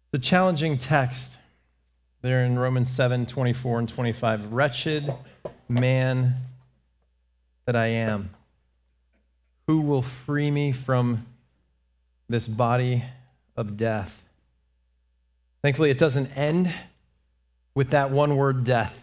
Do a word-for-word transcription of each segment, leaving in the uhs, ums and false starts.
The challenging text there in Romans seven, twenty-four and twenty-five. Wretched man that I am, who will free me from this body of death? Thankfully, it doesn't end with that one word, death.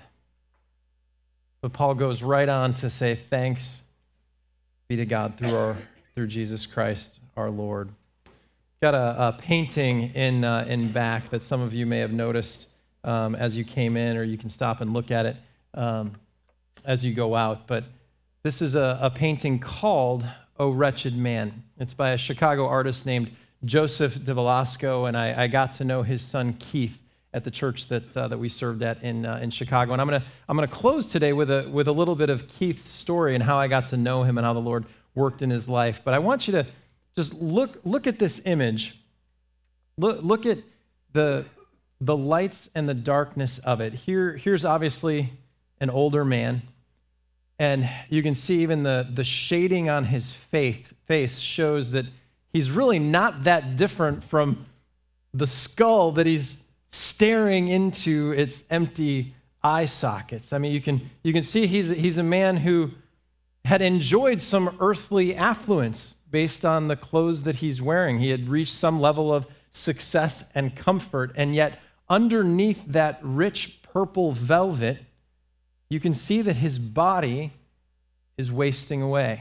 But Paul goes right on to say, thanks be to God through our through Jesus Christ our Lord. Got a, a painting in uh, in back that some of you may have noticed um, as you came in, or you can stop and look at it um, as you go out. But this is a, a painting called "O Wretched Man." It's by a Chicago artist named Joseph de Velasco, and I, I got to know his son Keith at the church that uh, that we served at in uh, in Chicago. And I'm gonna I'm gonna close today with a with a little bit of Keith's story and how I got to know him and how the Lord worked in his life. But I want you to just look look at this image. Look look at the the lights and the darkness of it. Here here's obviously an older man, and you can see even the the shading on his face face shows that he's really not that different from the skull that he's staring into its empty eye sockets. I mean, you can you can see he's he's a man who had enjoyed some earthly affluence based on the clothes that he's wearing. He had reached some level of success and comfort, and yet underneath that rich purple velvet, you can see that his body is wasting away.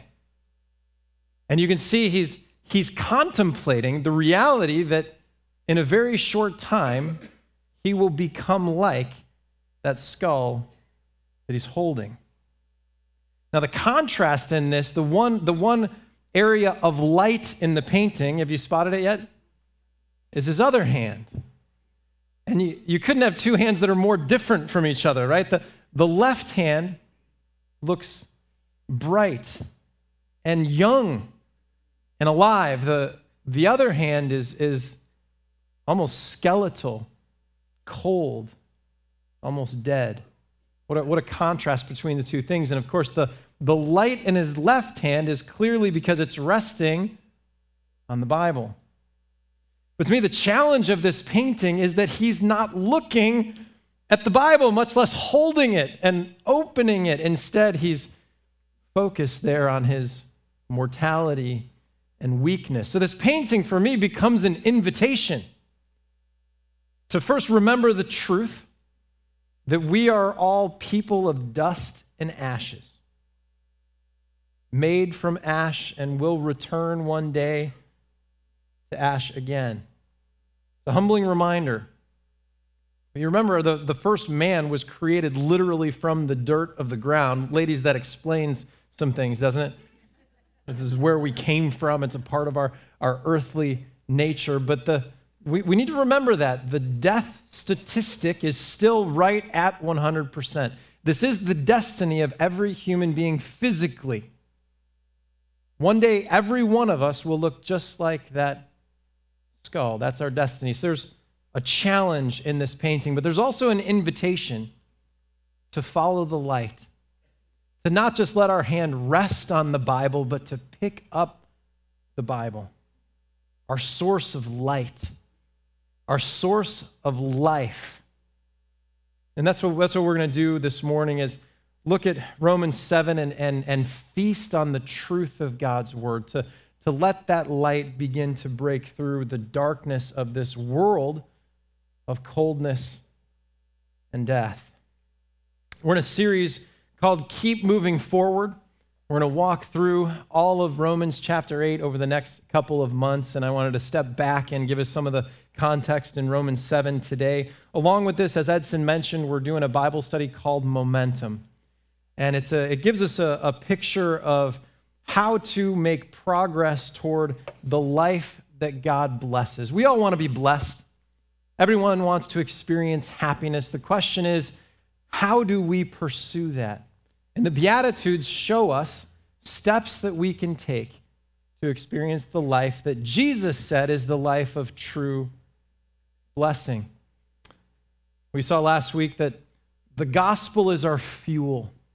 And you can see he's he's contemplating the reality that in a very short time, he will become like that skull that he's holding. Now, the contrast in this, the one, the one area of light in the painting, have you spotted it yet? Is his other hand. And you, you couldn't have two hands that are more different from each other, right? The, the left hand looks bright and young and alive. The, the other hand is, is almost skeletal, cold, almost dead. What a, what a contrast between the two things. And of course, the, the light in his left hand is clearly because it's resting on the Bible. But to me, the challenge of this painting is that he's not looking at the Bible, much less holding it and opening it. Instead, he's focused there on his mortality and weakness. So this painting for me becomes an invitation to first remember the truth that we are all people of dust and ashes, made from ash and will return one day to ash again. It's a humbling reminder. You remember the, the first man was created literally from the dirt of the ground. Ladies, that explains some things, doesn't it? This is where we came from. It's a part of our, our earthly nature. But the we, we need to remember that the death statistic is still right at one hundred percent. This is the destiny of every human being physically. One day, every one of us will look just like that skull. That's our destiny. So there's a challenge in this painting, but there's also an invitation to follow the light, to not just let our hand rest on the Bible, but to pick up the Bible, our source of light, our source of life. And that's what, that's what we're going to do this morning is look at Romans seven and, and, and feast on the truth of God's word, to, to let that light begin to break through the darkness of this world of coldness and death. We're in a series called Keep Moving Forward. We're going to walk through all of Romans chapter eight over the next couple of months, and I wanted to step back and give us some of the context in Romans seven today. Along with this, as Edson mentioned, we're doing a Bible study called Momentum, and it's a, it gives us a, a picture of how to make progress toward the life that God blesses. We all want to be blessed. Everyone wants to experience happiness. The question is, how do we pursue that? And the Beatitudes show us steps that we can take to experience the life that Jesus said is the life of true blessing. We saw last week that the gospel is our fuel.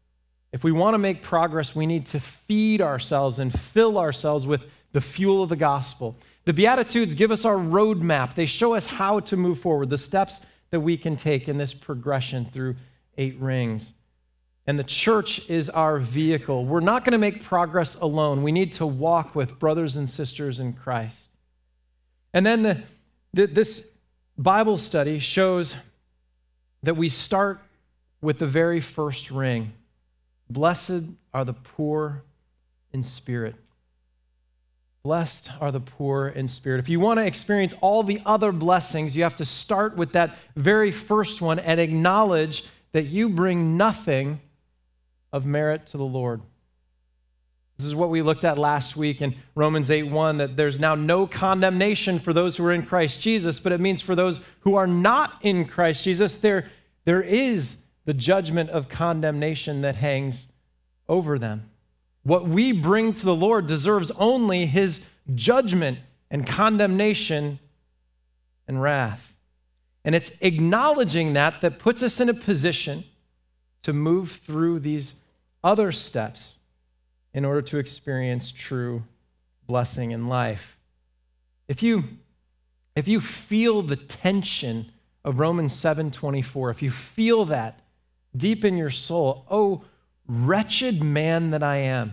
If we want to make progress, we need to feed ourselves and fill ourselves with the fuel of the gospel. The Beatitudes give us our roadmap. They show us how to move forward, the steps that we can take in this progression through eight rings. And the church is our vehicle. We're not going to make progress alone. We need to walk with brothers and sisters in Christ. And then the, the, this Bible study shows that we start with the very first ring. Blessed are the poor in spirit. Blessed are the poor in spirit. If you want to experience all the other blessings, you have to start with that very first one and acknowledge that you bring nothing of merit to the Lord. This is what we looked at last week in Romans eight one, that there's now no condemnation for those who are in Christ Jesus, but it means for those who are not in Christ Jesus, there, there is the judgment of condemnation that hangs over them. What we bring to the Lord deserves only his judgment and condemnation and wrath. And it's acknowledging that that puts us in a position to move through these other steps in order to experience true blessing in life. If you, if you feel the tension of Romans seven twenty-four, if you feel that deep in your soul, oh, wretched man that I am,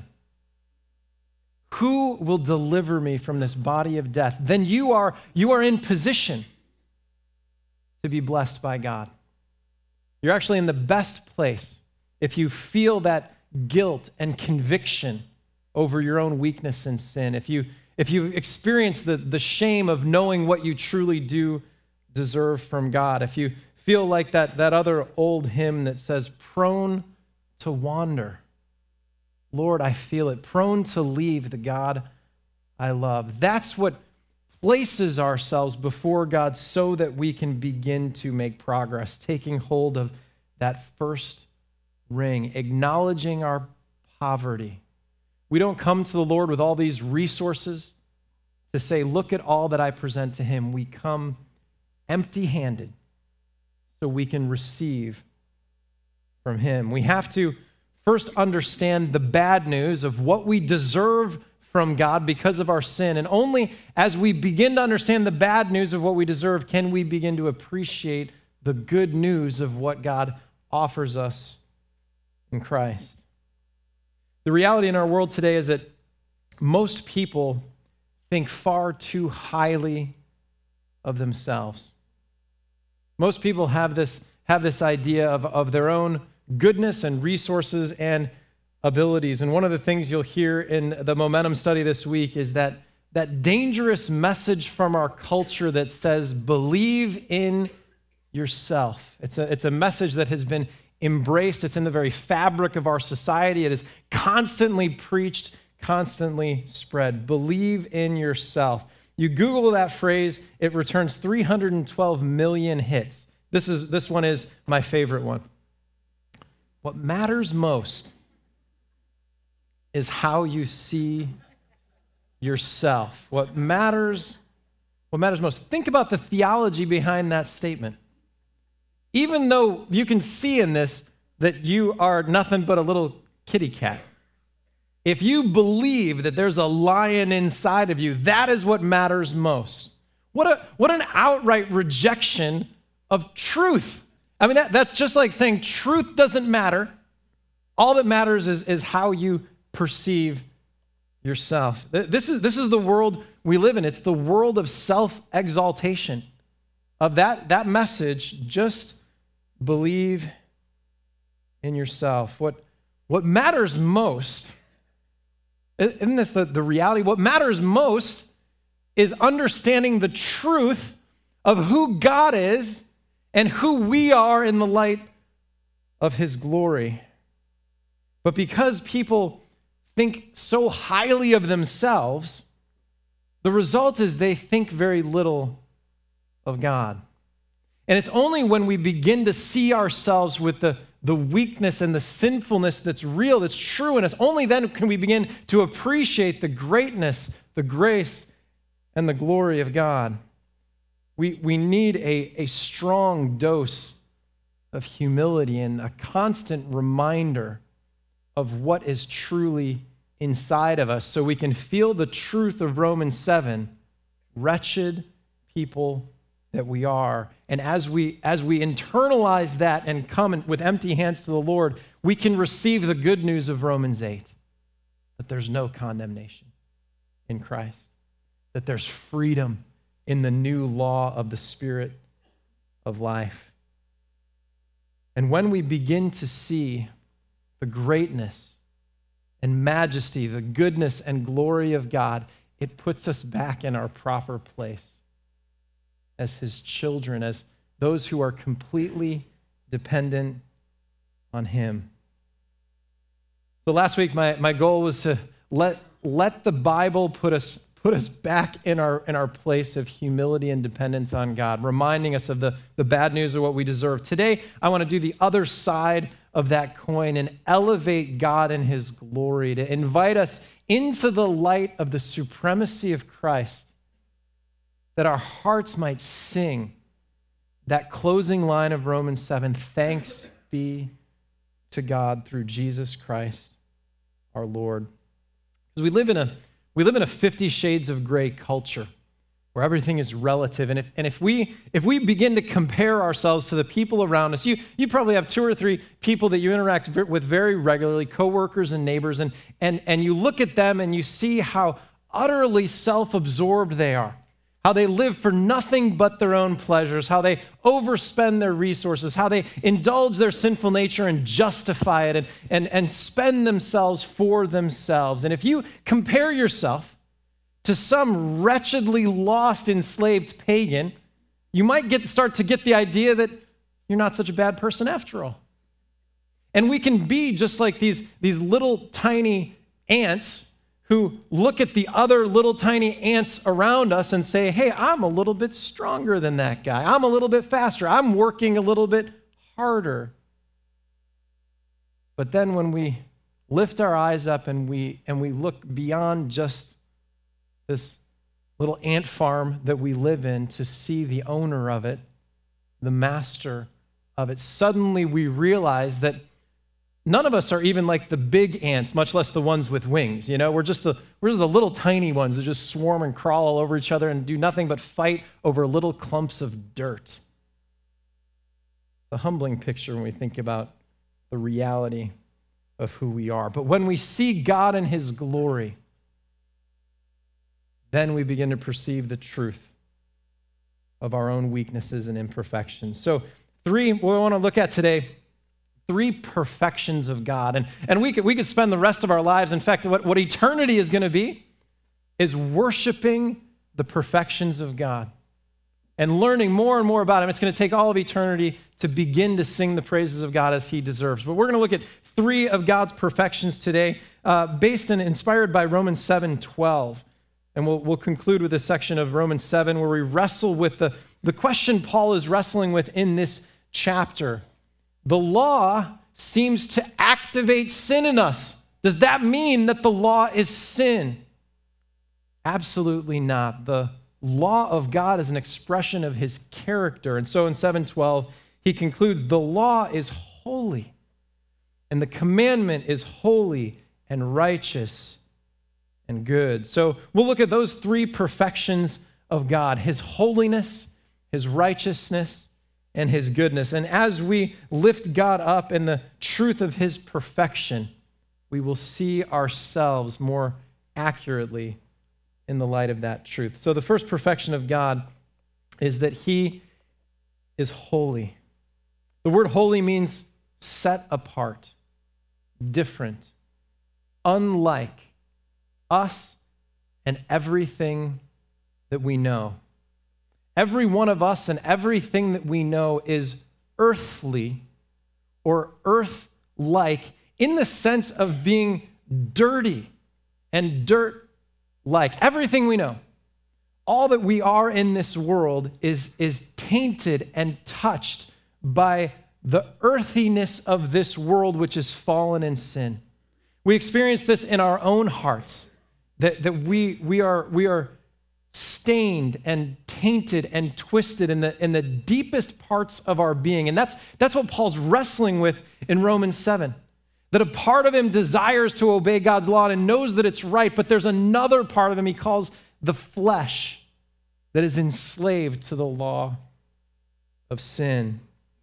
who will deliver me from this body of death? Then you are, you are in position to be blessed by God. You're actually in the best place if you feel that guilt and conviction over your own weakness and sin. If you, if you experience the, the shame of knowing what you truly do deserve from God. If you feel like that, that other old hymn that says, prone to wander. Lord, I feel it. Prone to leave the God I love. That's what places ourselves before God so that we can begin to make progress, taking hold of that first ring, acknowledging our poverty. We don't come to the Lord with all these resources to say, look at all that I present to him. We come empty-handed so we can receive from him. We have to first understand the bad news of what we deserve from God because of our sin. And only as we begin to understand the bad news of what we deserve can we begin to appreciate the good news of what God offers us in Christ. The reality in our world today is that most people think far too highly of themselves. Most people have this, have this idea of, of their own goodness and resources and abilities. And one of the things you'll hear in the Momentum study this week is that that dangerous message from our culture that says, believe in yourself. It's a, it's a message that has been embraced. It's in the very fabric of our society. It is constantly preached, constantly spread. Believe in yourself. You Google that phrase, it returns three hundred twelve million hits. This is this one is my favorite one. What matters most is how you see yourself. What matters, what matters most. Think about the theology behind that statement. Even though you can see in this that you are nothing but a little kitty cat, if you believe that there's a lion inside of you, that is what matters most. What a what an outright rejection of truth. I mean, that, that's just like saying truth doesn't matter. All that matters is, is how you perceive yourself. This is, this is the world we live in. It's the world of self-exaltation. Of that, that message, just believe in yourself. What, what matters most, isn't this the, the reality? What matters most is understanding the truth of who God is and who we are in the light of his glory. But because people think so highly of themselves, the result is they think very little of God. And it's only when we begin to see ourselves with the, the weakness and the sinfulness that's real, that's true in us, only then can we begin to appreciate the greatness, the grace, and the glory of God. We, we need a, a strong dose of humility and a constant reminder of what is truly inside of us so we can feel the truth of Romans seven, wretched people that we are. And as we as we internalize that and come in, with empty hands to the Lord, we can receive the good news of Romans eight, that there's no condemnation in Christ, that there's freedom in the new law of the Spirit of life. And when we begin to see the greatness and majesty, the goodness and glory of God, it puts us back in our proper place as his children, as those who are completely dependent on him. So last week, my, my goal was to let, let the Bible put us, put us back in our, in our place of humility and dependence on God, reminding us of the, the bad news of what we deserve. Today, I want to do the other side of that coin and elevate God in his glory, to invite us into the light of the supremacy of Christ, that our hearts might sing that closing line of Romans seven, thanks be to God through Jesus Christ, our Lord. Because we live in a we live in a Fifty Shades of Grey culture where everything is relative. And if and if we if we begin to compare ourselves to the people around us, you you probably have two or three people that you interact with very regularly, coworkers and neighbors, and and and you look at them and you see how utterly self-absorbed they are. How they live for nothing but their own pleasures, how they overspend their resources, how they indulge their sinful nature and justify it and, and, and spend themselves for themselves. And if you compare yourself to some wretchedly lost, enslaved pagan, you might get start to get the idea that you're not such a bad person after all. And we can be just like these, these little tiny ants who look at the other little tiny ants around us and say, hey, I'm a little bit stronger than that guy. I'm a little bit faster. I'm working a little bit harder. But then when we lift our eyes up and we and we look beyond just this little ant farm that we live in to see the owner of it, the master of it, suddenly we realize that none of us are even like the big ants, much less the ones with wings. You know, we're just the we're just the little tiny ones that just swarm and crawl all over each other and do nothing but fight over little clumps of dirt. It's a humbling picture when we think about the reality of who we are. But when we see God in his glory, then we begin to perceive the truth of our own weaknesses and imperfections. So three, what we want to look at today, three perfections of God. And, and we could, we could spend the rest of our lives, in fact, what, what eternity is going to be is worshiping the perfections of God and learning more and more about him. It's going to take all of eternity to begin to sing the praises of God as he deserves. But we're going to look at three of God's perfections today, uh, based and inspired by Romans seven twelve. And we'll, we'll conclude with a section of Romans seven where we wrestle with the, the question Paul is wrestling with in this chapter. The law seems to activate sin in us. Does that mean that the law is sin? Absolutely not. The law of God is an expression of his character. And so in seven twelve, he concludes, the law is holy, and the commandment is holy and righteous and good. So we'll look at those three perfections of God, his holiness, his righteousness, and his goodness. And as we lift God up in the truth of his perfection, we will see ourselves more accurately in the light of that truth. So the first perfection of God is that he is holy. The word holy means set apart, different, unlike us and everything that we know. Every one of us and everything that we know is earthly or earth-like in the sense of being dirty and dirt-like. Everything we know, all that we are in this world is, is tainted and touched by the earthiness of this world, which is fallen in sin. We experience this in our own hearts, that, that we, we are, we are stained and tainted and twisted in the, in the deepest parts of our being. And that's, that's what Paul's wrestling with in Romans seven. That a part of him desires to obey God's law and knows that it's right, but there's another part of him he calls the flesh that is enslaved to the law of sin.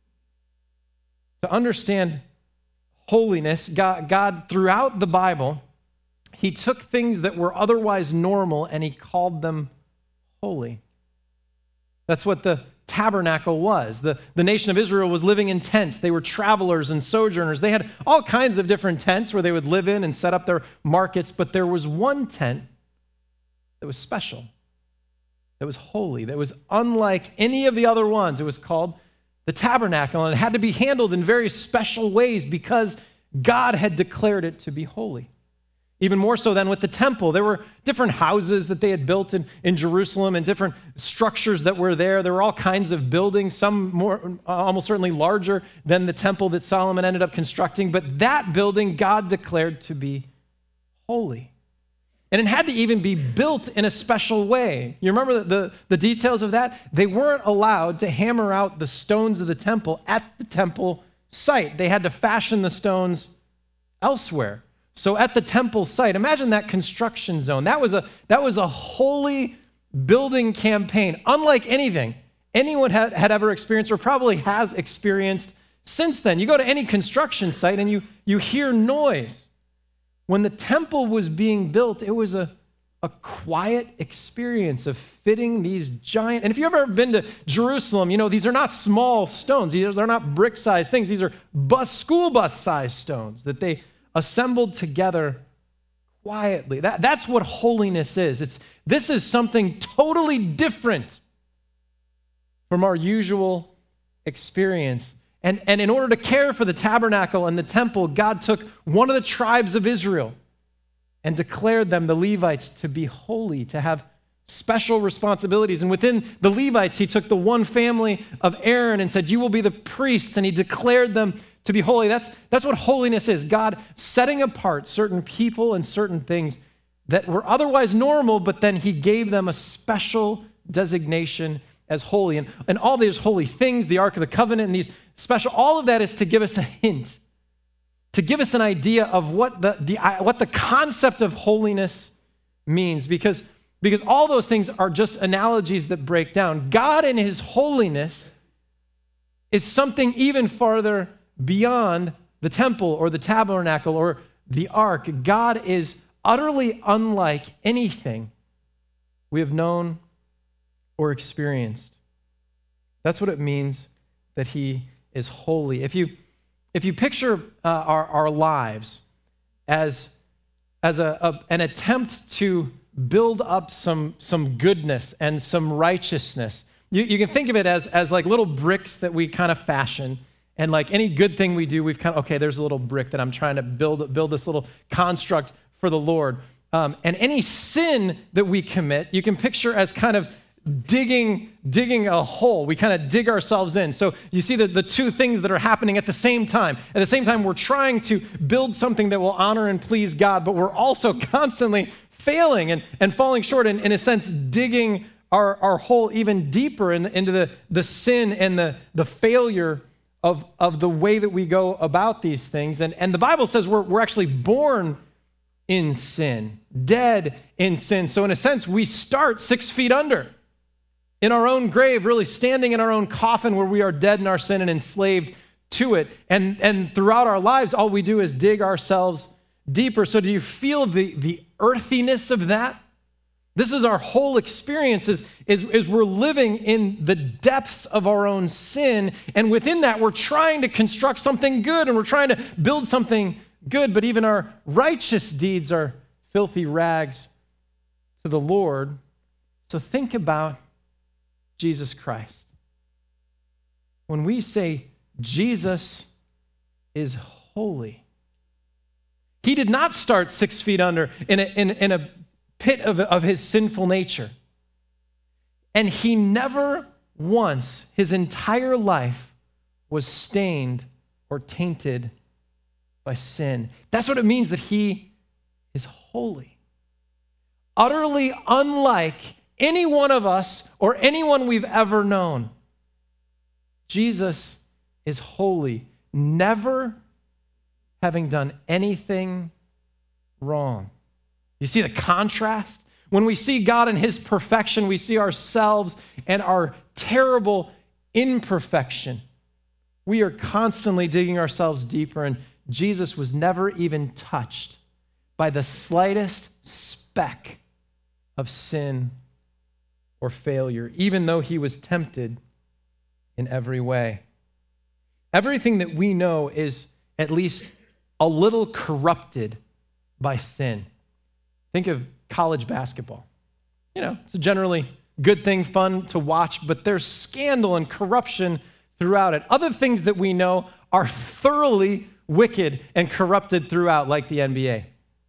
To understand holiness, God, God throughout the Bible, he took things that were otherwise normal and he called them holy. That's what the tabernacle was. The, the nation of Israel was living in tents. They were travelers and sojourners. They had all kinds of different tents where they would live in and set up their markets, but there was one tent that was special, that was holy, that was unlike any of the other ones. It was called the tabernacle, and it had to be handled in very special ways because God had declared it to be holy. Even more so than with the temple. There were different houses that they had built in, in Jerusalem and different structures that were there. There were all kinds of buildings, some more, uh, almost certainly larger than the temple that Solomon ended up constructing. But that building God declared to be holy. And it had to even be built in a special way. You remember the, the, the details of that? They weren't allowed to hammer out the stones of the temple at the temple site. They had to fashion the stones elsewhere. So at the temple site, imagine that construction zone. That was a, that was a holy building campaign, unlike anything anyone had, had ever experienced or probably has experienced since then. You go to any construction site and you, you hear noise. When the temple was being built, it was a, a quiet experience of fitting these giant, and if you've ever been to Jerusalem, you know, these are not small stones. These are not brick-sized things. These are bus, school bus-sized stones that they assembled together quietly. That, that's what holiness is. It's, this is something totally different from our usual experience. And, and in order to care for the tabernacle and the temple, God took one of the tribes of Israel and declared them, the Levites, to be holy, to have special responsibilities. And within the Levites, he took the one family of Aaron and said, you will be the priests, and he declared them to be holy. That's, that's what holiness is. God setting apart certain people and certain things that were otherwise normal, but then he gave them a special designation as holy. And, and all these holy things, the Ark of the Covenant and these special, all of that is to give us a hint, to give us an idea of what the, the, what the concept of holiness means, because, because all those things are just analogies that break down. God in his holiness is something even farther beyond the temple or the tabernacle or the ark. God is utterly unlike anything we have known or experienced. That's what it means that he is holy. If you, if you picture uh, our, our lives as, as a, a, an attempt to build up some, some goodness and some righteousness, you, you can think of it as, as like little bricks that we kind of fashion. And like any good thing we do, we've kind of, okay, there's a little brick that I'm trying to build, build this little construct for the Lord. Um, and any sin that we commit, you can picture as kind of digging, digging a hole. We kind of dig ourselves in. So you see the, the two things that are happening at the same time. At the same time, we're trying to build something that will honor and please God, but we're also constantly failing and, and falling short and, in a sense, digging our, our hole even deeper in, into the, the sin and the, the failure Of, of the way that we go about these things. And, and the Bible says we're, we're actually born in sin, dead in sin. So in a sense, we start six feet under, in our own grave, really standing in our own coffin where we are dead in our sin and enslaved to it. And, and throughout our lives, all we do is dig ourselves deeper. So do you feel the, the earthiness of that? This is our whole experience, is, is, is we're living in the depths of our own sin, and within that, we're trying to construct something good, and we're trying to build something good, but even our righteous deeds are filthy rags to the Lord. So think about Jesus Christ. When we say Jesus is holy, he did not start six feet under in a, in, in a pit of, of his sinful nature. And he never once, his entire life, was stained or tainted by sin. That's what it means that he is holy. Utterly unlike any one of us or anyone we've ever known. Jesus is holy. Never having done anything wrong. You see the contrast? When we see God in his perfection, we see ourselves and our terrible imperfection. We are constantly digging ourselves deeper, and Jesus was never even touched by the slightest speck of sin or failure, even though he was tempted in every way. Everything that we know is at least a little corrupted by sin. Think of college basketball. You know, it's a generally good thing, fun to watch, but there's scandal and corruption throughout it. Other things that we know are thoroughly wicked and corrupted throughout, like the N B A.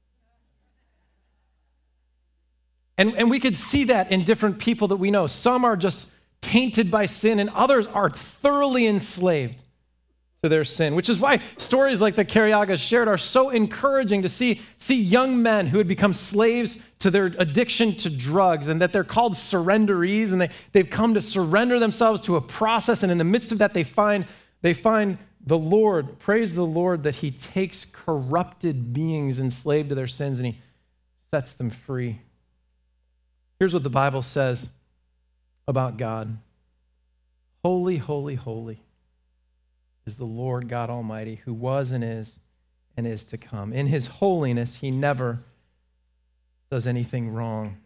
And, and we could see that in different people that we know. Some are just tainted by sin, and others are thoroughly enslaved to their sin, which is why stories like that Cariaga shared are so encouraging to see, see young men who had become slaves to their addiction to drugs, and that they're called surrenderees, and they, they've come to surrender themselves to a process, and in the midst of that, they find, they find the Lord. Praise the Lord that he takes corrupted beings enslaved to their sins, and he sets them free. Here's what the Bible says about God. Holy, holy, holy is the Lord God Almighty, who was and is and is to come. In his holiness, he never does anything wrong.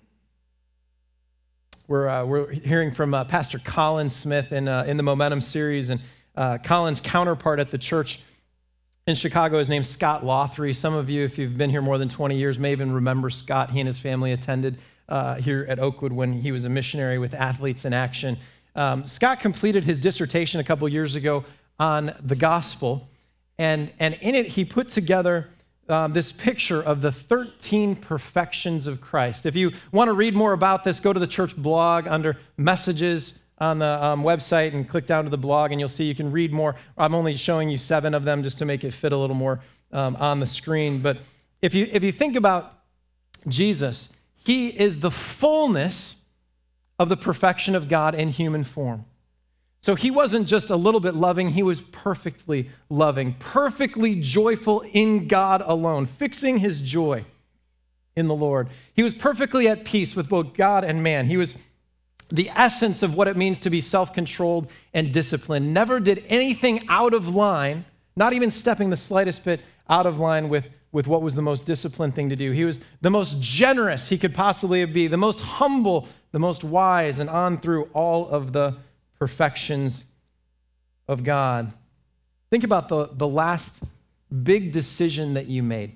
We're, uh, we're hearing from uh, Pastor Colin Smith in, uh, in the Momentum series, and uh, Colin's counterpart at the church in Chicago is named Scott Lothry. Some of you, if you've been here more than twenty years, may even remember Scott. He and his family attended uh, here at Oakwood when he was a missionary with Athletes in Action. Um, Scott completed his dissertation a couple years ago on the gospel, and, and in it he put together um, this picture of the thirteen perfections of Christ. If you want to read more about this, go to the church blog under messages on the um, website and click down to the blog, and you'll see you can read more. I'm only showing you seven of them just to make it fit a little more um, on the screen. But if you if you think about Jesus, he is the fullness of the perfection of God in human form. So he wasn't just a little bit loving, he was perfectly loving, perfectly joyful in God alone, fixing his joy in the Lord. He was perfectly at peace with both God and man. He was the essence of what it means to be self-controlled and disciplined. Never did anything out of line, not even stepping the slightest bit out of line with, with what was the most disciplined thing to do. He was the most generous he could possibly be, the most humble, the most wise, and on through all of the perfections of God. Think about the, the last big decision that you made.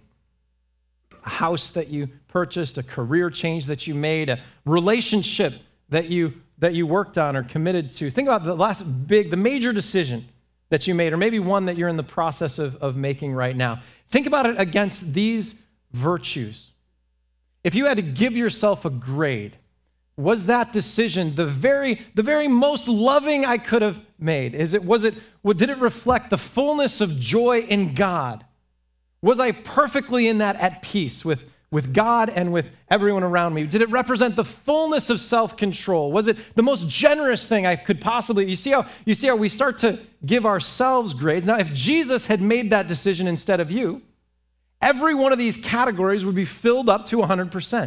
A house that you purchased, a career change that you made, a relationship that you that you worked on or committed to. Think about the last big, the major decision that you made, or maybe one that you're in the process of, of making right now. Think about it against these virtues. If you had to give yourself a grade, was that decision the very, the very most loving I could have made? Is it, was it, did it reflect the fullness of joy in God? Was I perfectly in that at peace with, with God and with everyone around me? Did it represent the fullness of self-control? Was it the most generous thing I could possibly? You see how, you see how we start to give ourselves grades? Now, if Jesus had made that decision instead of you, every one of these categories would be filled up to one hundred percent.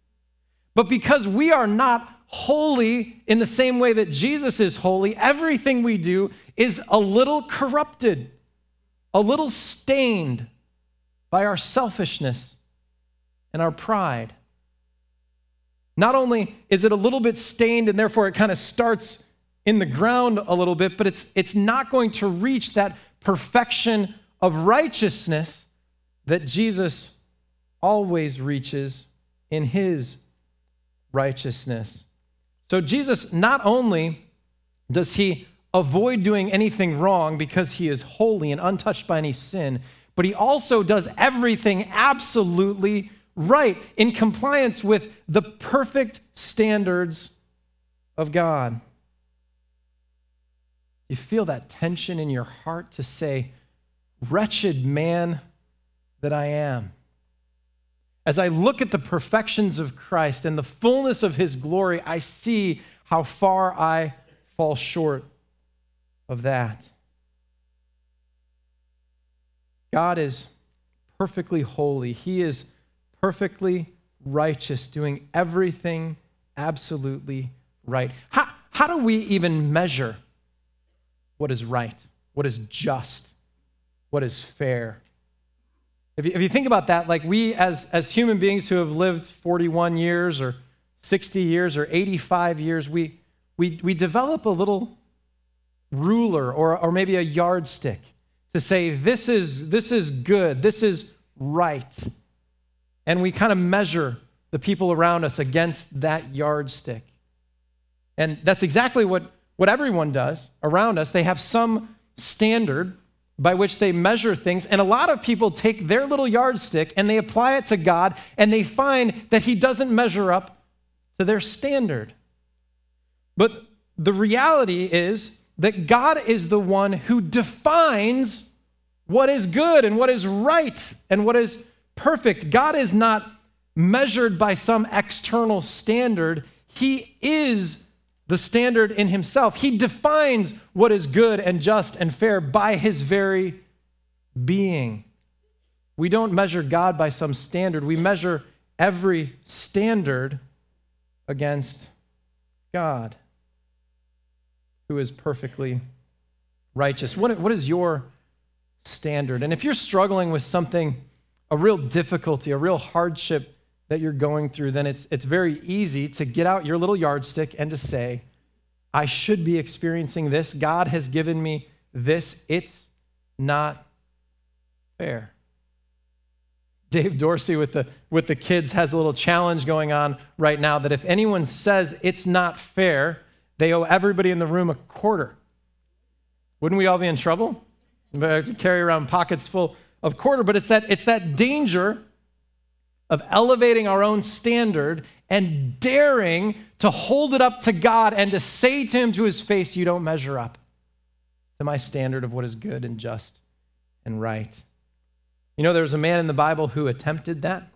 But because we are not holy in the same way that Jesus is holy, everything we do is a little corrupted, a little stained by our selfishness and our pride. Not only is it a little bit stained and therefore it kind of starts in the ground a little bit, but it's, it's not going to reach that perfection of righteousness that Jesus always reaches in his righteousness. So Jesus, not only does he avoid doing anything wrong because he is holy and untouched by any sin, but he also does everything absolutely right in compliance with the perfect standards of God. You feel that tension in your heart to say, "Wretched man that I am." As I look at the perfections of Christ and the fullness of his glory, I see how far I fall short of that. God is perfectly holy. He is perfectly righteous, doing everything absolutely right. How, how do we even measure what is right, what is just, what is fair? If you, if you think about that, like we as, as human beings who have lived forty-one years or sixty years or eighty-five years, we, we, we develop a little ruler or, or maybe a yardstick to say, this is, this is good, this is right. And we kind of measure the people around us against that yardstick. And that's exactly what, what everyone does around us. They have some standard by which they measure things. And a lot of people take their little yardstick and they apply it to God, and they find that he doesn't measure up to their standard. But the reality is that God is the one who defines what is good and what is right and what is perfect. God is not measured by some external standard. He is the standard in himself. He defines what is good and just and fair by his very being. We don't measure God by some standard. We measure every standard against God, who is perfectly righteous. What, what is your standard? And if you're struggling with something, a real difficulty, a real hardship that you're going through, then it's it's very easy to get out your little yardstick and to say, I should be experiencing this. God has given me this. It's not fair. Dave Dorsey with the with the kids has a little challenge going on right now that if anyone says it's not fair, they owe everybody in the room a quarter. Wouldn't we all be in trouble? We have to carry around pockets full of quarter, but it's that it's that danger of elevating our own standard and daring to hold it up to God and to say to him to his face, you don't measure up to my standard of what is good and just and right. You know, there was a man in the Bible who attempted that.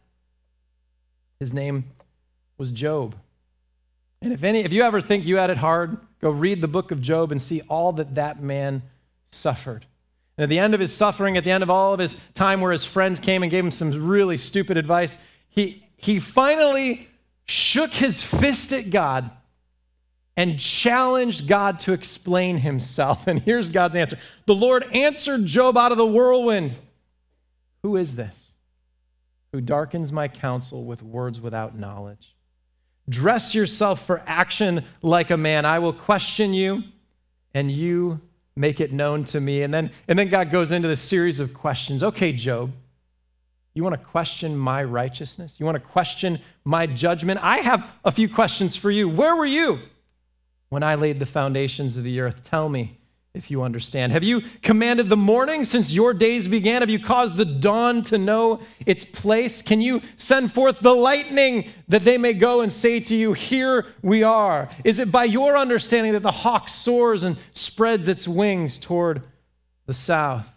His name was Job. And if any, if you ever think you had it hard, go read the book of Job and see all that that man suffered. And at the end of his suffering, at the end of all of his time where his friends came and gave him some really stupid advice, he, he finally shook his fist at God and challenged God to explain himself. And here's God's answer. The Lord answered Job out of the whirlwind. Who is this who darkens my counsel with words without knowledge? Dress yourself for action like a man. I will question you, and you make it known to me. And then, and then God goes into this series of questions. Okay, Job, you want to question my righteousness? You want to question my judgment? I have a few questions for you. Where were you when I laid the foundations of the earth? Tell me if you understand. Have you commanded the morning since your days began? Have you caused the dawn to know its place? Can you send forth the lightning that they may go and say to you, here we are? Is it by your understanding that the hawk soars and spreads its wings toward the south?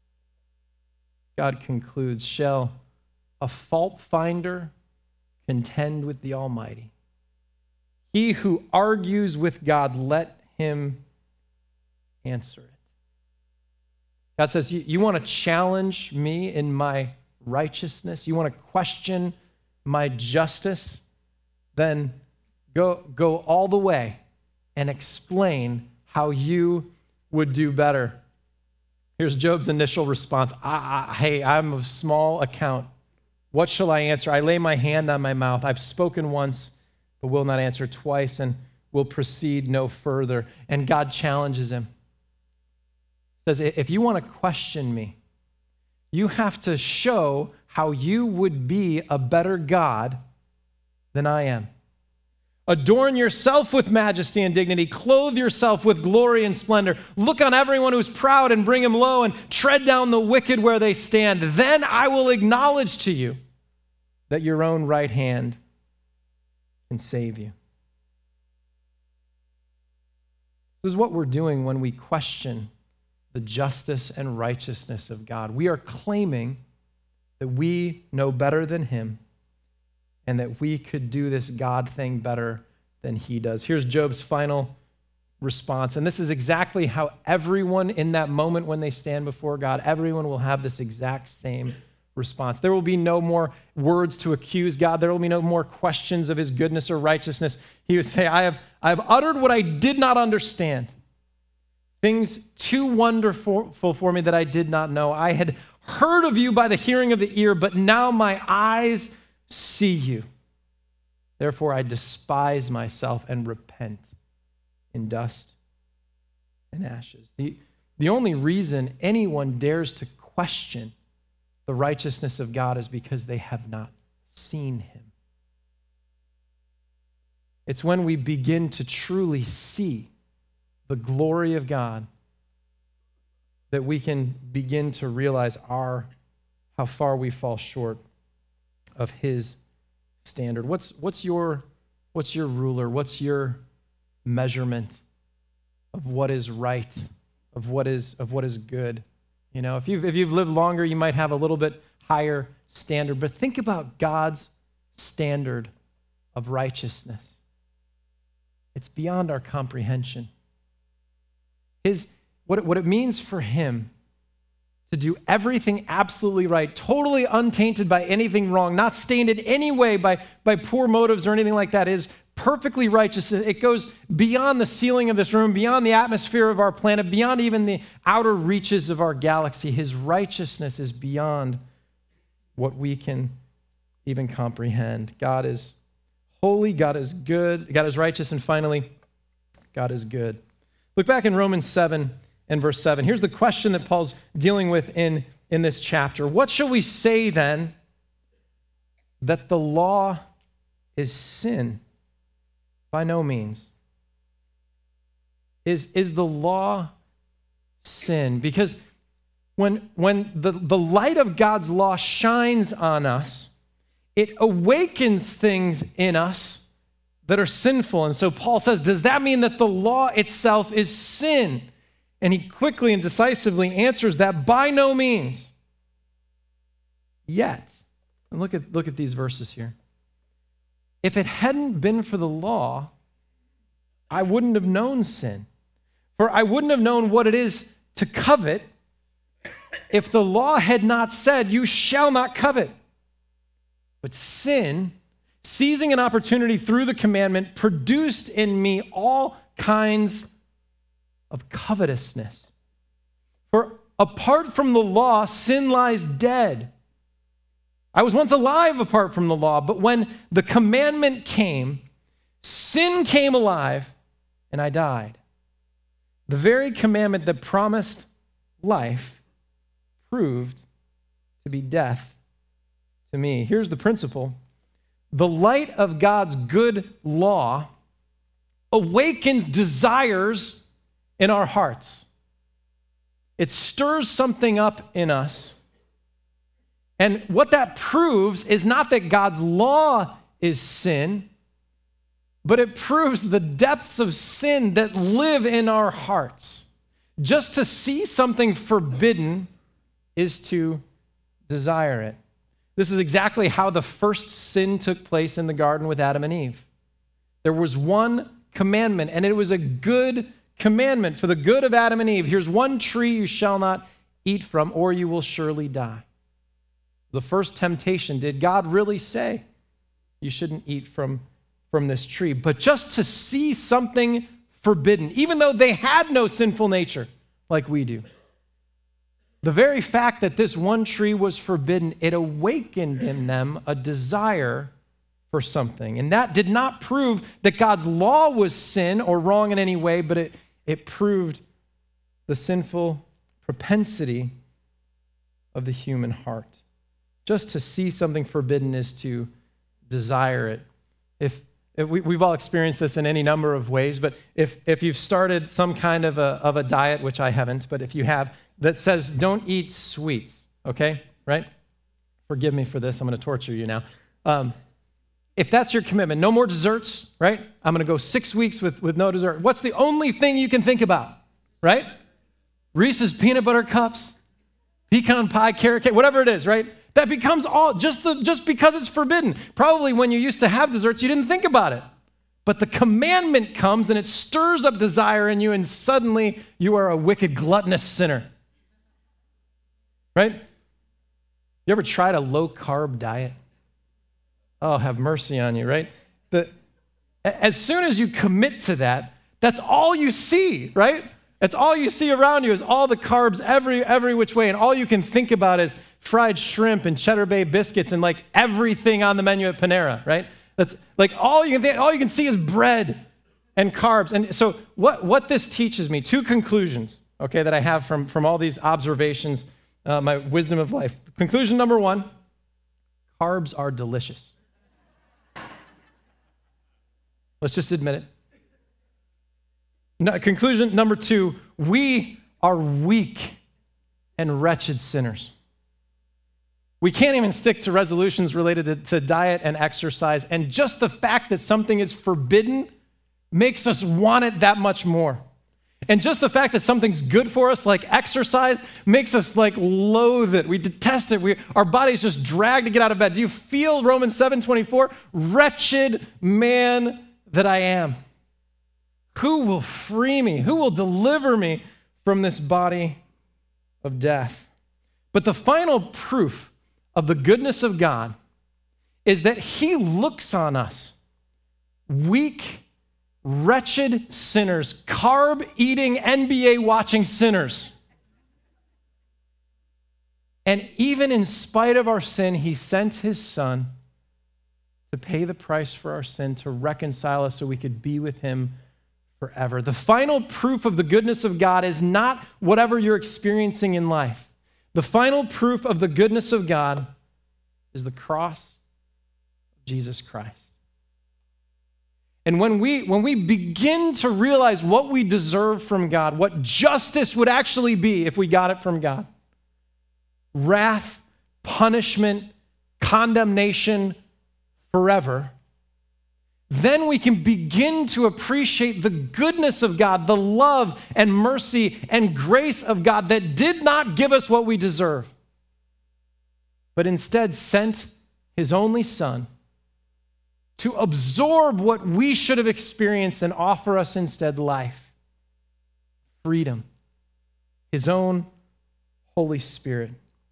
God concludes, shall a fault finder contend with the Almighty? He who argues with God, let him answer it. God says, you, you want to challenge me in my righteousness? You want to question my justice? Then go, go all the way and explain how you would do better. Here's Job's initial response. I, I, hey, I'm of small account. What shall I answer? I lay my hand on my mouth. I've spoken once, but will not answer twice, and will proceed no further. And God challenges him. Says, if you want to question me, you have to show how you would be a better God than I am. Adorn yourself with majesty and dignity. Clothe yourself with glory and splendor. Look on everyone who's proud and bring him low, and tread down the wicked where they stand. Then I will acknowledge to you that your own right hand can save you. This is what we're doing when we question the justice and righteousness of God. We are claiming that we know better than him and that we could do this God thing better than he does. Here's Job's final response, and this is exactly how everyone in that moment when they stand before God, everyone will have this exact same response. There will be no more words to accuse God. There will be no more questions of his goodness or righteousness. He would say, I have, I have uttered what I did not understand. Things too wonderful for me that I did not know. I had heard of you by the hearing of the ear, but now my eyes see you. Therefore, I despise myself and repent in dust and ashes. The, the only reason anyone dares to question the righteousness of God is because they have not seen him. It's when we begin to truly see the glory of God that we can begin to realize our how far we fall short of his standard. What's what's your what's your ruler? What's your measurement of what is right, of what is of what is good? You know, if you've, if you've lived longer, you might have a little bit higher standard, but think about God's standard of righteousness. It's beyond our comprehension. His, what, it, what it means for him to do everything absolutely right, totally untainted by anything wrong, not stained in any way by, by poor motives or anything like that, is perfectly righteous. It goes beyond the ceiling of this room, beyond the atmosphere of our planet, beyond even the outer reaches of our galaxy. His righteousness is beyond what we can even comprehend. God is holy, God is good, God is righteous, and finally, God is good. Look back in Romans seven and verse seven. Here's the question that Paul's dealing with in, in this chapter. What shall we say then? That the law is sin? By no means. Is, is the law sin? Because when, when the, the light of God's law shines on us, it awakens things in us that are sinful. And so Paul says, does that mean that the law itself is sin? And he quickly and decisively answers that, by no means. Yet, and look at, look at these verses here. If it hadn't been for the law, I wouldn't have known sin. For I wouldn't have known what it is to covet if the law had not said, you shall not covet. But sin, seizing an opportunity through the commandment, produced in me all kinds of covetousness. For apart from the law, sin lies dead. I was once alive apart from the law, but when the commandment came, sin came alive, and I died. The very commandment that promised life proved to be death to me. Here's the principle. The light of God's good law awakens desires in our hearts. It stirs something up in us. And what that proves is not that God's law is sin, but it proves the depths of sin that live in our hearts. Just to see something forbidden is to desire it. This is exactly how the first sin took place in the garden with Adam and Eve. There was one commandment, and it was a good commandment for the good of Adam and Eve. Here's one tree you shall not eat from, or you will surely die. The first temptation, did God really say you shouldn't eat from, from this tree? But just to see something forbidden, even though they had no sinful nature like we do. The very fact that this one tree was forbidden, it awakened in them a desire for something. And that did not prove that God's law was sin or wrong in any way, but it, it proved the sinful propensity of the human heart. Just to see something forbidden is to desire it. If, if we, we've all experienced this in any number of ways, but if, if you've started some kind of a, of a diet, which I haven't, but if you have, that says don't eat sweets, okay, right? Forgive me for this, I'm going to torture you now. Um, if that's your commitment, no more desserts, right? I'm going to go six weeks with, with no dessert. What's the only thing you can think about, right? Reese's peanut butter cups, pecan pie, carrot cake, whatever it is, right? That becomes all, just, the, just because it's forbidden. Probably when you used to have desserts, you didn't think about it. But the commandment comes and it stirs up desire in you, and suddenly you are a wicked, gluttonous sinner. Right? You ever tried a low-carb diet? Oh, have mercy on you, right? The, as soon as you commit to that, that's all you see, right? That's all you see around you is all the carbs every every which way, and all you can think about is fried shrimp and Cheddar Bay biscuits and like everything on the menu at Panera, right? That's like all you can think, all you can see is bread and carbs. And so what, what this teaches me, two conclusions, okay, that I have from, from all these observations, uh, my wisdom of life. Conclusion number one, carbs are delicious. Let's just admit it. No, conclusion number two, we are weak and wretched sinners. We can't even stick to resolutions related to, to diet and exercise, and just the fact that something is forbidden makes us want it that much more. And just the fact that something's good for us, like exercise, makes us like loathe it. We detest it. We, our body's just dragged to get out of bed. Do you feel Romans seven twenty-four? Wretched man that I am. Who will free me? Who will deliver me from this body of death? But the final proof of the goodness of God is that he looks on us, weak, wretched sinners, carb-eating, N B A-watching sinners. And even in spite of our sin, he sent his son to pay the price for our sin, to reconcile us so we could be with him forever. The final proof of the goodness of God is not whatever you're experiencing in life. The final proof of the goodness of God is the cross of Jesus Christ. And when we, when we begin to realize what we deserve from God, what justice would actually be if we got it from God, wrath, punishment, condemnation forever, then we can begin to appreciate the goodness of God, the love and mercy and grace of God that did not give us what we deserve, but instead sent his only son to absorb what we should have experienced and offer us instead life, freedom, his own Holy Spirit.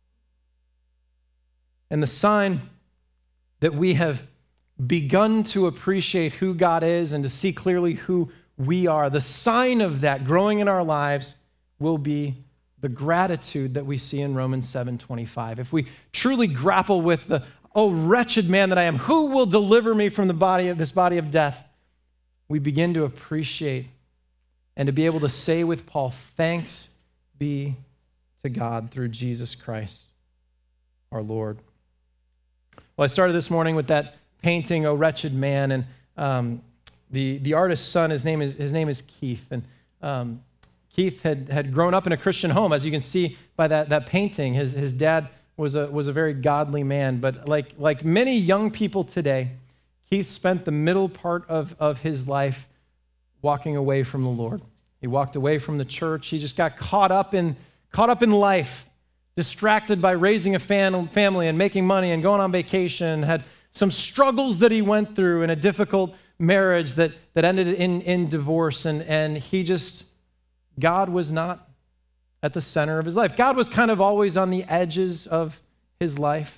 And the sign that we have begun to appreciate who God is and to see clearly who we are, the sign of that growing in our lives will be the gratitude that we see in Romans seven twenty-five. If we truly grapple with the, oh, wretched man that I am, who will deliver me from the body of this body of death? We begin to appreciate and to be able to say with Paul, thanks be to God through Jesus Christ, our Lord. Well, I started this morning with that painting, "O Wretched Man," and um, the the artist's son, his name is his name is Keith, and um, Keith had had grown up in a Christian home, as you can see by that that painting. His his dad was a was a very godly man, but like like many young people today, Keith spent the middle part of of his life walking away from the Lord. He walked away from the church. He just got caught up in caught up in life, distracted by raising a fan, family and making money and going on vacation. Had some struggles that he went through in a difficult marriage that, that ended in, in divorce, and, and he just, God was not at the center of his life. God was kind of always on the edges of his life.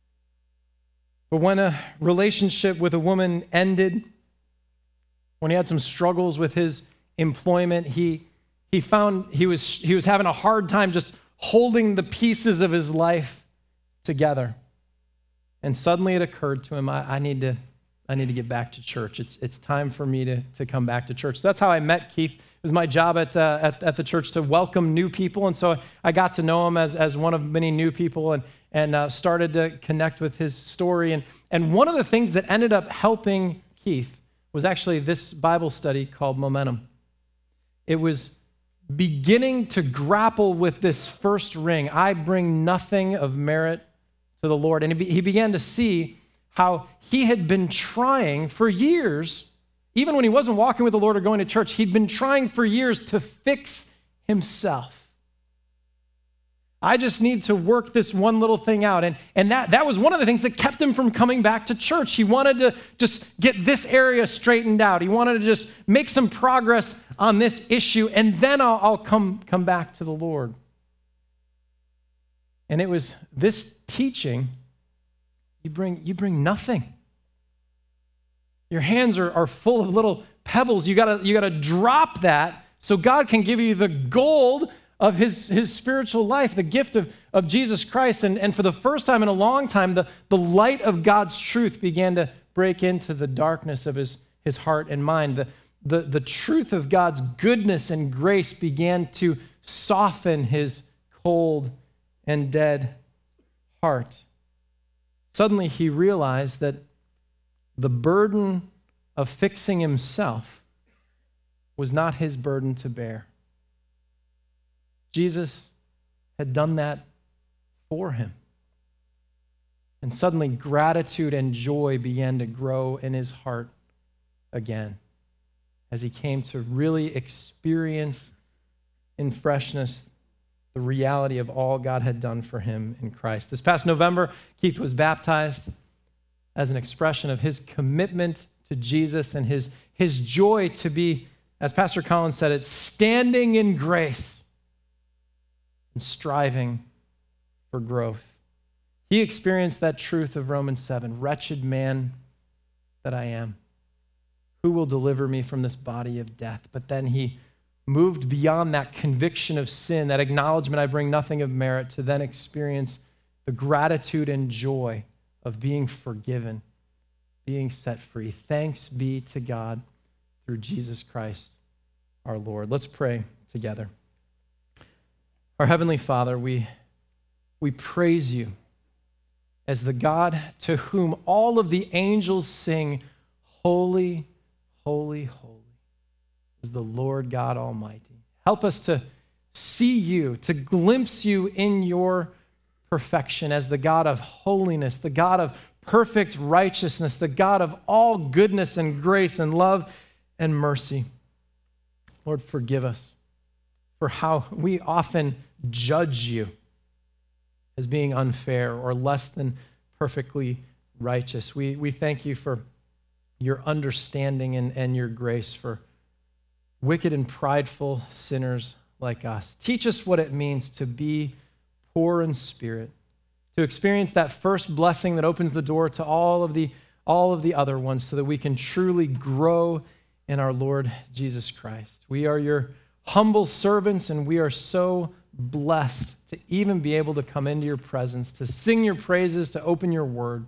But when a relationship with a woman ended, when he had some struggles with his employment, he he found he was he was having a hard time just holding the pieces of his life together. And suddenly it occurred to him, I, I need to I need to get back to church. It's it's time for me to, to come back to church. So that's how I met Keith. It was my job at, uh, at at the church to welcome new people, and so I got to know him as, as one of many new people, and and uh, started to connect with his story. And and one of the things that ended up helping Keith was actually this Bible study called Momentum. It was beginning to grapple with this first ring. I bring nothing of merit to the Lord. And he began to see how he had been trying for years, even when he wasn't walking with the Lord or going to church, he'd been trying for years to fix himself. I just need to work this one little thing out. And, and that, that was one of the things that kept him from coming back to church. He wanted to just get this area straightened out. He wanted to just make some progress on this issue, and then I'll, I'll come, come back to the Lord. And it was this teaching, you bring, you bring nothing. Your hands are, are full of little pebbles. You gotta, you gotta drop that so God can give you the gold of his, his spiritual life, the gift of, of Jesus Christ. And, and for the first time in a long time, the, the light of God's truth began to break into the darkness of his, his heart and mind. The, the, the truth of God's goodness and grace began to soften his cold and dead heart. Suddenly he realized that the burden of fixing himself was not his burden to bear. Jesus had done that for him. And suddenly gratitude and joy began to grow in his heart again as he came to really experience in freshness the reality of all God had done for him in Christ. This past November, Keith was baptized as an expression of his commitment to Jesus and his, his joy to be, as Pastor Collins said it, standing in grace and striving for growth. He experienced that truth of Romans seven, wretched man that I am. Who will deliver me from this body of death? But then he moved beyond that conviction of sin, that acknowledgement I bring nothing of merit, to then experience the gratitude and joy of being forgiven, being set free. Thanks be to God through Jesus Christ our Lord. Let's pray together. Our Heavenly Father, we, we praise you as the God to whom all of the angels sing, holy, holy, holy is the Lord God Almighty. Help us to see you, to glimpse you in your perfection as the God of holiness, the God of perfect righteousness, the God of all goodness and grace and love and mercy. Lord, forgive us for how we often judge you as being unfair or less than perfectly righteous. We, we thank you for your understanding and, and your grace for wicked and prideful sinners like us. Teach us what it means to be poor in spirit, to experience that first blessing that opens the door to all of the, all of the other ones so that we can truly grow in our Lord Jesus Christ. We are your humble servants, and we are so blessed to even be able to come into your presence, to sing your praises, to open your word.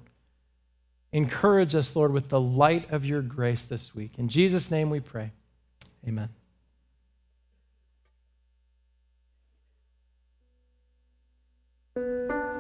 Encourage us, Lord, with the light of your grace this week. In Jesus' name we pray. Amen.